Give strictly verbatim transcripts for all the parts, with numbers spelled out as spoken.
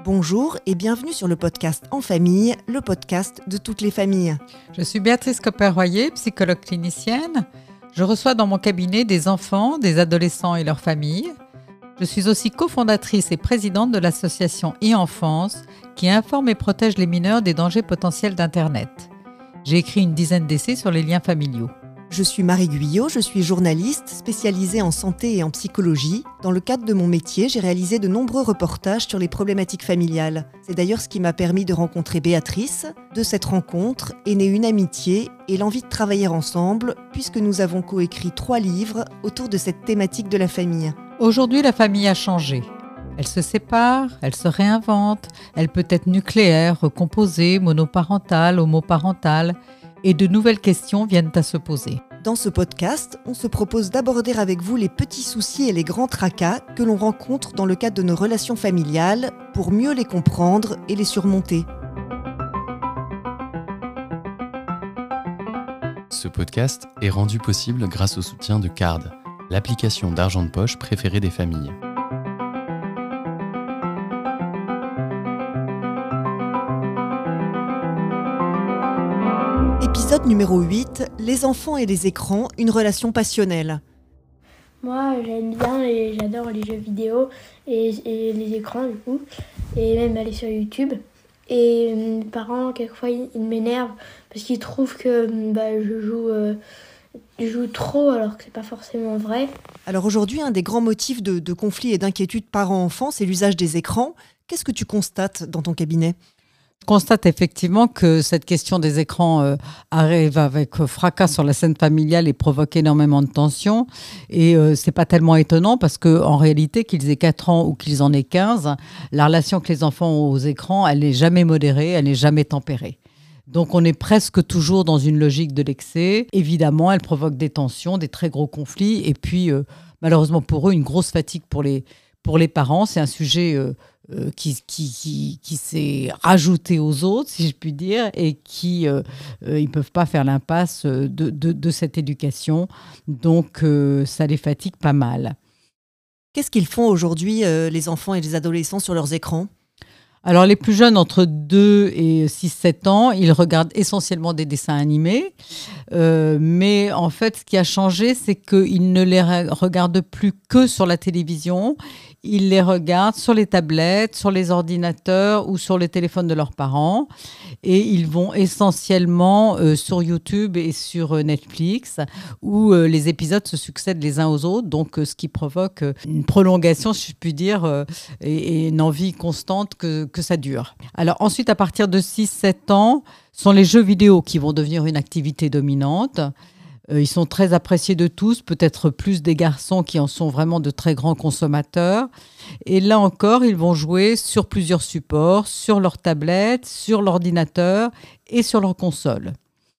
Bonjour et bienvenue sur le podcast En Famille, le podcast de toutes les familles. Je suis Béatrice Copper-Royer, psychologue clinicienne. Je reçois dans mon cabinet des enfants, des adolescents et leurs familles. Je suis aussi cofondatrice et présidente de l'association e-Enfance qui informe et protège les mineurs des dangers potentiels d'Internet. J'ai écrit une dizaine d'essais sur les liens familiaux. Je suis Marie Guyot, je suis journaliste spécialisée en santé et en psychologie. Dans le cadre de mon métier, j'ai réalisé de nombreux reportages sur les problématiques familiales. C'est d'ailleurs ce qui m'a permis de rencontrer Béatrice. De cette rencontre est née une amitié et l'envie de travailler ensemble, puisque nous avons coécrit trois livres autour de cette thématique de la famille. Aujourd'hui, la famille a changé. Elle se sépare, elle se réinvente, elle peut être nucléaire, recomposée, monoparentale, homoparentale, et de nouvelles questions viennent à se poser. Dans ce podcast, on se propose d'aborder avec vous les petits soucis et les grands tracas que l'on rencontre dans le cadre de nos relations familiales pour mieux les comprendre et les surmonter. Ce podcast est rendu possible grâce au soutien de Card, l'application d'argent de poche préférée des familles. Épisode numéro huit, les enfants et les écrans, une relation passionnelle. Moi, j'aime bien et j'adore les jeux vidéo et, et les écrans, du coup, et même aller sur YouTube. Et mes parents, quelquefois, ils, ils m'énervent parce qu'ils trouvent que bah, je joue, euh, je joue trop alors que c'est pas forcément vrai. Alors aujourd'hui, un des grands motifs de, de conflit et d'inquiétude parents-enfants, c'est l'usage des écrans. Qu'est-ce que tu constates dans ton cabinet ? Je constate effectivement que cette question des écrans euh, arrive avec fracas sur la scène familiale et provoque énormément de tensions. Et euh, c'est pas tellement étonnant parce qu'en réalité, qu'ils aient quatre ans ou qu'ils en aient quinze, la relation que les enfants ont aux écrans, elle n'est jamais modérée, elle n'est jamais tempérée. Donc on est presque toujours dans une logique de l'excès. Évidemment, elle provoque des tensions, des très gros conflits. Et puis, euh, malheureusement pour eux, une grosse fatigue pour les, pour les parents. C'est un sujet... Euh, Euh, qui, qui, qui, qui s'est rajouté aux autres, si je puis dire, et qui euh, euh, ils peuvent pas faire l'impasse de, de, de cette éducation. Donc, euh, ça les fatigue pas mal. Qu'est-ce qu'ils font aujourd'hui, euh, les enfants et les adolescents, sur leurs écrans ? Alors, les plus jeunes, entre deux et six sept ans, ils regardent essentiellement des dessins animés. Euh, mais en fait, ce qui a changé, c'est qu'ils ne les regardent plus que sur la télévision. Ils les regardent sur les tablettes, sur les ordinateurs ou sur les téléphones de leurs parents. Et ils vont essentiellement euh, sur YouTube et sur euh, Netflix, où euh, les épisodes se succèdent les uns aux autres. Donc, euh, ce qui provoque euh, une prolongation, si je puis dire, euh, et, et une envie constante que, que ça dure. Alors ensuite, à partir de six sept ans, sont les jeux vidéo qui vont devenir une activité dominante. Euh, ils sont très appréciés de tous, peut-être plus des garçons qui en sont vraiment de très grands consommateurs. Et là encore, ils vont jouer sur plusieurs supports, sur leur tablette, sur l'ordinateur et sur leur console.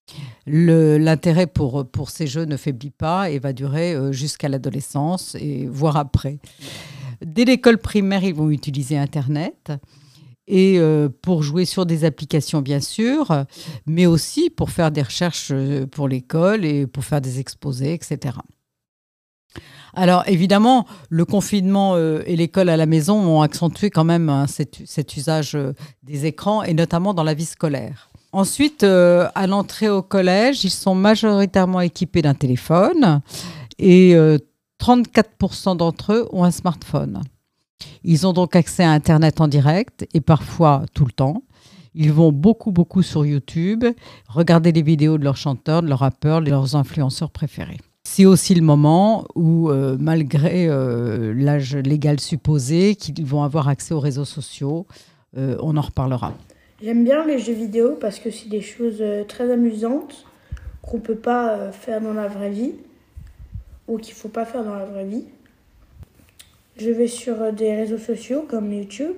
Le, l'intérêt pour, pour ces jeux ne faiblit pas et va durer euh, jusqu'à l'adolescence et voire après. Dès l'école primaire, ils vont utiliser Internet. Et euh, pour jouer sur des applications, bien sûr, mais aussi pour faire des recherches pour l'école et pour faire des exposés, et cetera. Alors, évidemment, le confinement euh, et l'école à la maison ont accentué quand même hein, cet, cet usage euh, des écrans, et notamment dans la vie scolaire. Ensuite, euh, à l'entrée au collège, ils sont majoritairement équipés d'un téléphone et euh, trente-quatre pour cent d'entre eux ont un smartphone. Ils ont donc accès à Internet en direct et parfois tout le temps. Ils vont beaucoup, beaucoup sur YouTube, regarder les vidéos de leurs chanteurs, de leurs rappeurs, de leurs influenceurs préférés. C'est aussi le moment où, euh, malgré euh, l'âge légal supposé, qu'ils vont avoir accès aux réseaux sociaux. Euh, on en reparlera. J'aime bien les jeux vidéo parce que c'est des choses euh, très amusantes qu'on ne peut pas euh, faire dans la vraie vie ou qu'il ne faut pas faire dans la vraie vie. Je vais sur des réseaux sociaux comme YouTube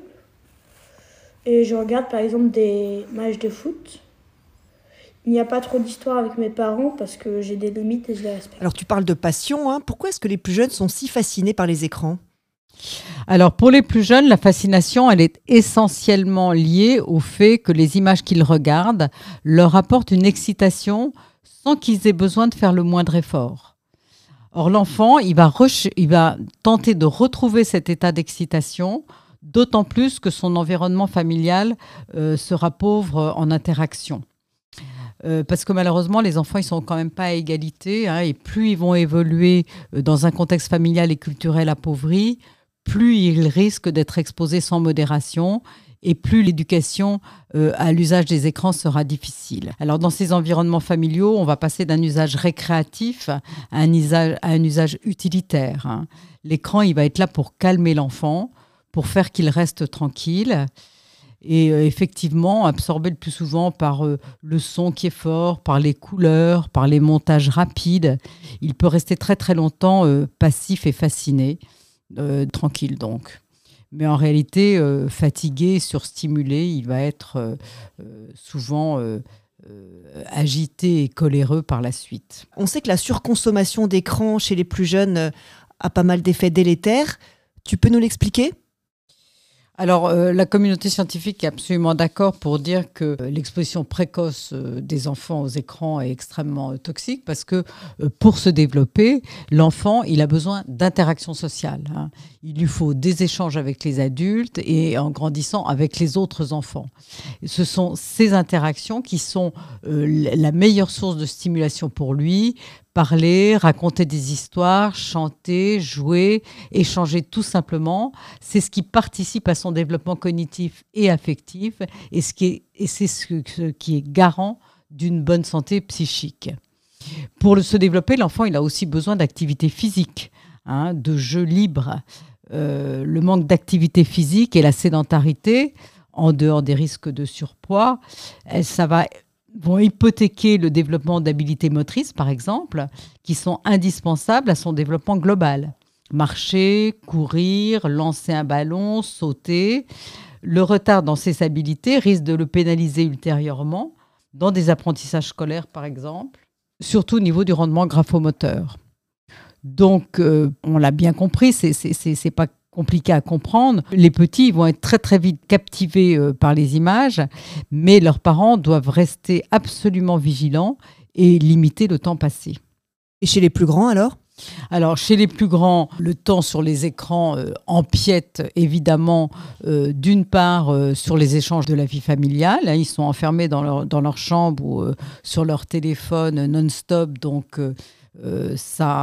et je regarde par exemple des matchs de foot. Il n'y a pas trop d'histoire avec mes parents parce que j'ai des limites et je les respecte. Alors tu parles de passion, hein. Pourquoi est-ce que les plus jeunes sont si fascinés par les écrans ? Alors pour les plus jeunes, la fascination, elle est essentiellement liée au fait que les images qu'ils regardent leur apportent une excitation sans qu'ils aient besoin de faire le moindre effort. Or, l'enfant, il va, re- il va tenter de retrouver cet état d'excitation d'autant plus que son environnement familial euh, sera pauvre en interaction. Euh, parce que malheureusement, les enfants, ils sont quand même pas à égalité, hein, et plus ils vont évoluer dans un contexte familial et culturel appauvri, plus ils risquent d'être exposés sans modération et plus l'éducation euh, à l'usage des écrans sera difficile. Alors, dans ces environnements familiaux, on va passer d'un usage récréatif à un usage, à un usage utilitaire, hein. L'écran, il va être là pour calmer l'enfant, pour faire qu'il reste tranquille. Et euh, effectivement, absorbé le plus souvent par euh, le son qui est fort, par les couleurs, par les montages rapides, il peut rester très très longtemps euh, passif et fasciné, euh, tranquille donc. Mais en réalité, euh, fatigué, surstimulé, il va être euh, euh, souvent euh, euh, agité et coléreux par la suite. On sait que la surconsommation d'écran chez les plus jeunes euh, a pas mal d'effets délétères. Tu peux nous l'expliquer ? Alors, euh, la communauté scientifique est absolument d'accord pour dire que euh, l'exposition précoce euh, des enfants aux écrans est extrêmement euh, toxique parce que euh, pour se développer, l'enfant, il a besoin d'interaction sociale, hein. Il lui faut des échanges avec les adultes et en grandissant avec les autres enfants. Ce sont ces interactions qui sont euh, la meilleure source de stimulation pour lui. Parler, raconter des histoires, chanter, jouer, échanger tout simplement, c'est ce qui participe à son développement cognitif et affectif et, ce qui est, et c'est ce, ce qui est garant d'une bonne santé psychique. Pour le, se développer, l'enfant il a aussi besoin d'activité physique, hein, de jeux libres. Euh, le manque d'activité physique et la sédentarité, en dehors des risques de surpoids, elle, ça va... vont hypothéquer le développement d'habiletés motrices, par exemple, qui sont indispensables à son développement global. Marcher, courir, lancer un ballon, sauter. Le retard dans ces habiletés risque de le pénaliser ultérieurement dans des apprentissages scolaires, par exemple, surtout au niveau du rendement graphomoteur. Donc, euh, on l'a bien compris, c'est, c'est, c'est, c'est pas compliqué à comprendre. Les petits vont être très très vite captivés euh, par les images, mais leurs parents doivent rester absolument vigilants et limiter le temps passé. Et chez les plus grands alors ? Alors, chez les plus grands, le temps sur les écrans euh, empiète évidemment euh, d'une part euh, sur les échanges de la vie familiale. Hein, ils sont enfermés dans leur, dans leur chambre ou euh, sur leur téléphone non-stop, donc... Euh, Euh, ça,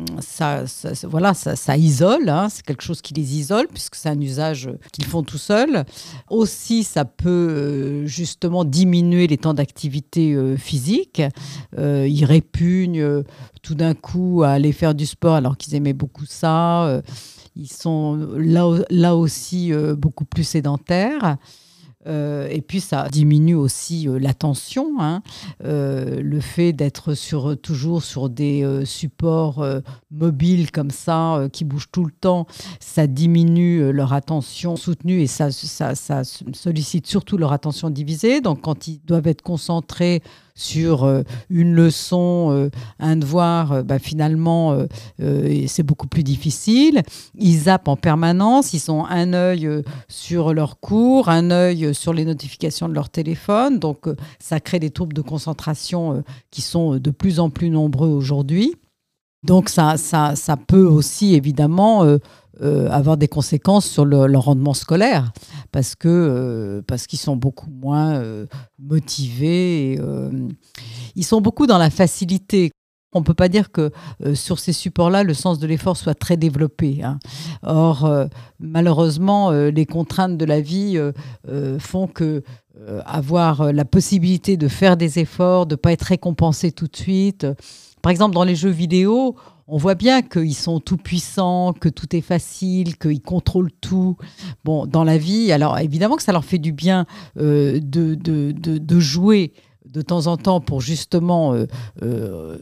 ça, ça, voilà, ça, ça isole, hein, c'est quelque chose qui les isole puisque c'est un usage qu'ils font tout seuls. Aussi, ça peut euh, justement diminuer les temps d'activité euh, physique. Euh, ils répugnent euh, tout d'un coup à aller faire du sport alors qu'ils aimaient beaucoup ça. Euh, ils sont là, là aussi euh, beaucoup plus sédentaires. Euh, et puis ça diminue aussi euh, l'attention, hein. Euh, le fait d'être sur, toujours sur des euh, supports euh, mobiles comme ça, euh, qui bougent tout le temps, ça diminue euh, leur attention soutenue et ça, ça, ça sollicite surtout leur attention divisée. Donc quand ils doivent être concentrés sur euh, une leçon, euh, un devoir, euh, bah, finalement, euh, euh, c'est beaucoup plus difficile. Ils zappent en permanence, ils ont un œil euh, sur leurs cours, un œil sur les notifications de leur téléphone. Donc, euh, ça crée des troubles de concentration euh, qui sont de plus en plus nombreux aujourd'hui. Donc, ça, ça, ça peut aussi, évidemment, euh, euh, avoir des conséquences sur le, leur rendement scolaire parce, que, euh, parce qu'ils sont beaucoup moins euh, motivés. Et, euh, ils sont beaucoup dans la facilité. On ne peut pas dire que euh, sur ces supports-là, le sens de l'effort soit très développé, hein. Or, euh, malheureusement, euh, les contraintes de la vie euh, euh, font que euh, avoir la possibilité de faire des efforts, de ne pas être récompensé tout de suite. Par exemple, dans les jeux vidéo, on voit bien qu'ils sont tout puissants, que tout est facile, qu'ils contrôlent tout. Bon, dans la vie, alors évidemment que ça leur fait du bien euh, de, de, de, de jouer de temps en temps pour justement euh, euh,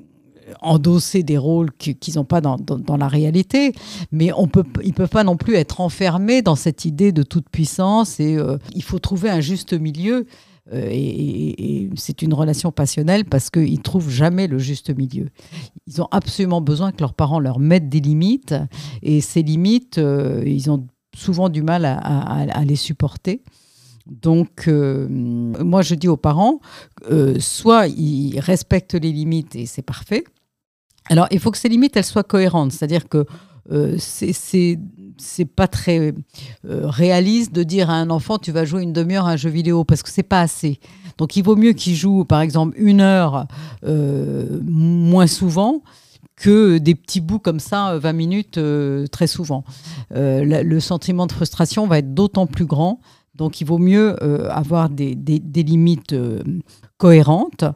endosser des rôles qu'ils n'ont pas dans, dans, dans la réalité, mais on peut, ils ne peuvent pas non plus être enfermés dans cette idée de toute puissance et euh, il faut trouver un juste milieu. Euh, et, et, et c'est une relation passionnelle parce qu'ils ne trouvent jamais le juste milieu. Ils ont absolument besoin que leurs parents leur mettent des limites et ces limites, euh, ils ont souvent du mal à, à, à les supporter. Donc, euh, moi, je dis aux parents, euh, soit ils respectent les limites et c'est parfait. Alors, il faut que ces limites, elles soient cohérentes. C'est-à-dire que euh, c'est, c'est, c'est pas très euh, réaliste de dire à un enfant tu vas jouer une demi-heure à un jeu vidéo parce que c'est pas assez. Donc il vaut mieux qu'il joue par exemple une heure euh, moins souvent que des petits bouts comme ça, vingt minutes euh, très souvent. Euh, la, le sentiment de frustration va être d'autant plus grand. Donc il vaut mieux euh, avoir des, des, des limites euh, cohérentes.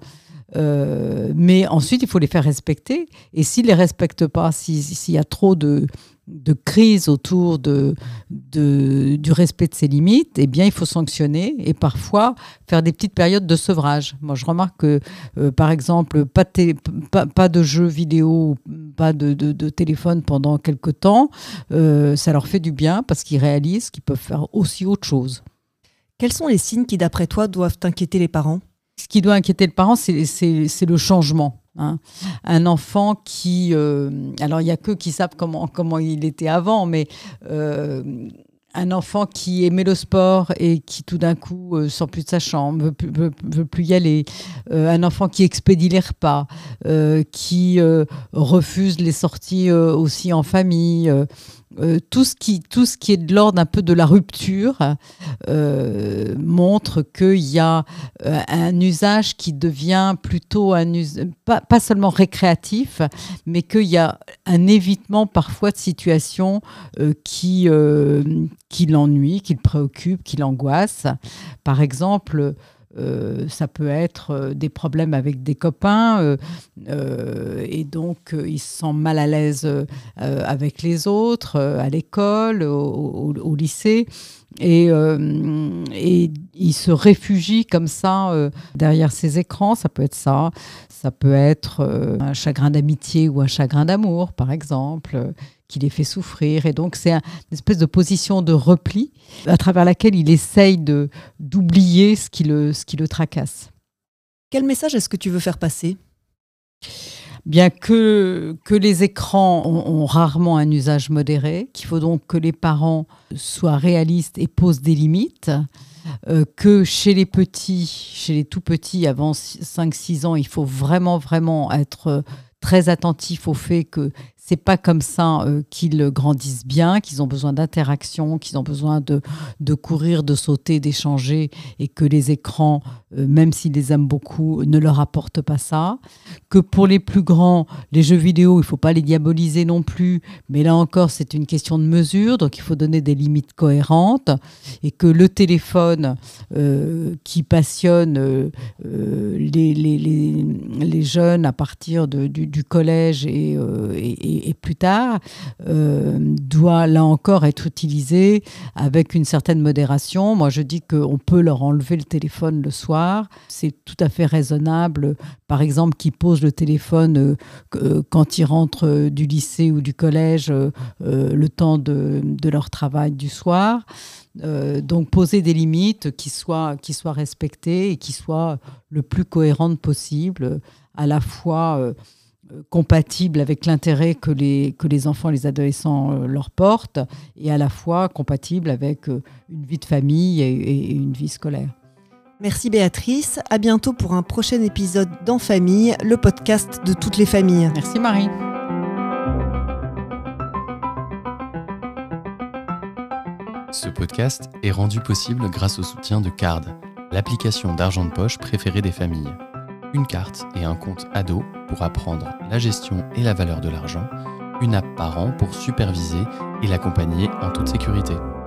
Euh, mais ensuite, il faut les faire respecter. Et s'ils ne les respectent pas, si, s'il y a trop de, de crises autour de, de, du respect de ces limites, eh bien, il faut sanctionner et parfois faire des petites périodes de sevrage. Moi, je remarque que, euh, par exemple, pas de, télé, pas, pas de jeux vidéo, pas de, de, de téléphone pendant quelques temps, euh, ça leur fait du bien parce qu'ils réalisent qu'ils peuvent faire aussi autre chose. Quels sont les signes qui, d'après toi, doivent inquiéter les parents ? Ce qui doit inquiéter le parent, c'est, c'est, c'est le changement. Hein. Un enfant qui... Euh, alors, il n'y a qu'eux qui savent comment, comment il était avant, mais euh, un enfant qui aimait le sport et qui, tout d'un coup, euh, sort plus de sa chambre, ne veut plus, veut, veut plus y aller. Euh, un enfant qui expédie les repas, euh, qui euh, refuse les sorties euh, aussi en famille. Euh, Euh, tout ce qui, tout ce qui est de l'ordre un peu de la rupture euh, montre qu'il y a euh, un usage qui devient plutôt un us- pas, pas seulement récréatif, mais qu'il y a un évitement parfois de situations euh, qui, euh, qui l'ennuient, qui le préoccupent, qui l'angoissent. Par exemple, Euh, ça peut être euh, des problèmes avec des copains euh, euh, et donc euh, il se sent mal à l'aise euh, avec les autres, euh, à l'école, au, au, au lycée. Et, euh, et il se réfugie comme ça euh, derrière ses écrans. Ça peut être ça. Ça peut être euh, un chagrin d'amitié ou un chagrin d'amour, par exemple, euh, qui les fait souffrir. Et donc, c'est un, une espèce de position de repli à travers laquelle il essaye de, d'oublier ce qui le, ce qui le tracasse. Quel message est-ce que tu veux faire passer ? Bien que, que les écrans ont, ont rarement un usage modéré, qu'il faut donc que les parents soient réalistes et posent des limites, euh, que chez les petits, chez les tout petits, avant cinq six ans, il faut vraiment, vraiment être très attentif au fait que c'est pas comme ça euh, qu'ils grandissent bien, qu'ils ont besoin d'interaction, qu'ils ont besoin de, de courir, de sauter, d'échanger, et que les écrans, euh, même s'ils les aiment beaucoup, ne leur apportent pas ça. Que pour les plus grands, les jeux vidéo, il ne faut pas les diaboliser non plus, mais là encore, c'est une question de mesure, donc il faut donner des limites cohérentes, et que le téléphone euh, qui passionne euh, les, les, les, les jeunes à partir de, du, du collège et, euh, et et plus tard, euh, doit là encore être utilisé avec une certaine modération. Moi, je dis qu'on peut leur enlever le téléphone le soir. C'est tout à fait raisonnable, par exemple, qu'ils posent le téléphone euh, quand ils rentrent du lycée ou du collège, euh, le temps de, de leur travail du soir. Euh, donc, poser des limites qui soient, qui soient respectées et qui soient le plus cohérentes possible, à la fois euh, compatible avec l'intérêt que les, que les enfants et les adolescents euh, leur portent, et à la fois compatible avec euh, une vie de famille et, et une vie scolaire. Merci Béatrice, à bientôt pour un prochain épisode d'En Famille, le podcast de toutes les familles. Merci Marie. Ce podcast est rendu possible grâce au soutien de Card, l'application d'argent de poche préférée des familles. Une carte et un compte ado pour apprendre la gestion et la valeur de l'argent, une app par an pour superviser et l'accompagner en toute sécurité.